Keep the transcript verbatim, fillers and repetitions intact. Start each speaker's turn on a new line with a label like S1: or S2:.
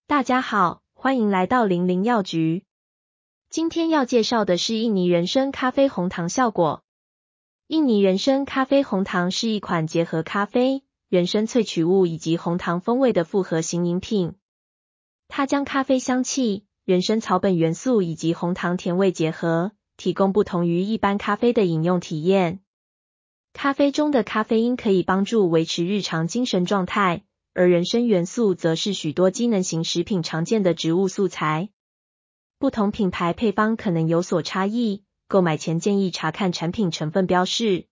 S1: 大家好，欢迎来到零零药局。今天要介绍的是印尼人参咖啡红糖效果。印尼人参咖啡红糖是一款结合咖啡、人参萃取物以及红糖风味的复合型饮品。它将咖啡香气、人参草本元素以及红糖甜味结合，提供不同于一般咖啡的饮用体验。咖啡中的咖啡因可以帮助维持日常精神状态，而人参元素则是许多机能型食品常见的植物素材。不同品牌配方可能有所差异，购买前建议查看产品成分标示。